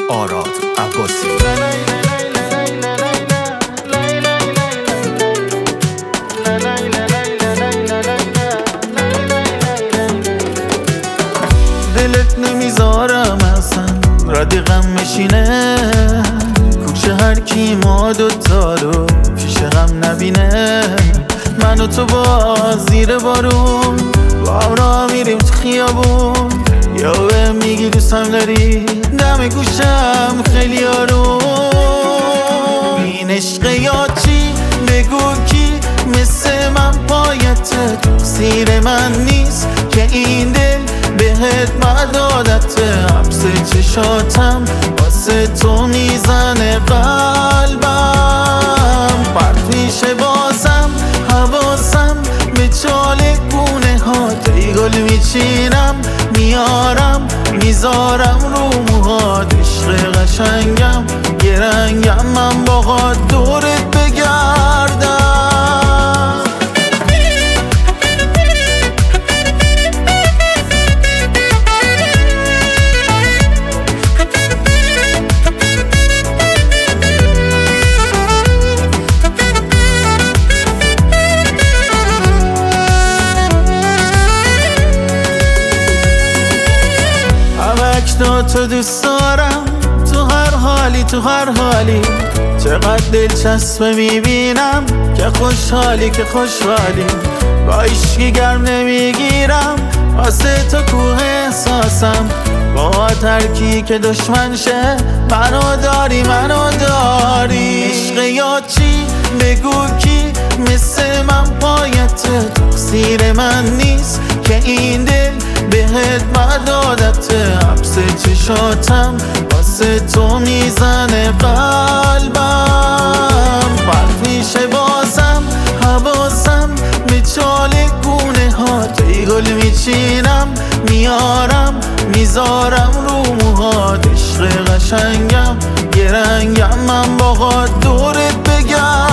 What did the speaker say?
آراد عباسی. دلت نمیذارم اصلا ردیقم میشینه، کوچه هر کی ما دوتا رو پیش غم نبینه. من و تو با زیر بارون با هم راه میریم تو خیابون، یا به میگی دوستم داری دم گوشم خیلی آروم. این عشق یا چی بگو کی مثل من پایت تقصیر من نیست که این دل بهت مدادت. حبس چشاتم واسه تو میزنه قلبم، پرت میشه بازم حواسم به چاله گونه ها. ای گل میچینم میارم میذارم رو موهات، عشق قشنگم یه رنگم من باهات دورت بگردم. تو دوست دارم تو هر حالی تو هر حالی، چقدر دلچسبه میبینم که خوشحالی که خوشحالی. با عشقی گرم نمیگیرم واسه تو کوه احساسم، با ترکی که دشمن شه منو داری منو داری. عشق یا چی بگو کی مثل من پایت تقصیر من نیست که این دل بهت مدادت. حبس چشاتم واسه تو میزنه قلبم، پرت میشه بازم حواسم به چاله گونه ها. ای گل میچینم میارم میذارم رو موهات، عشق قشنگم یه رنگم من باهات دورت بگردم.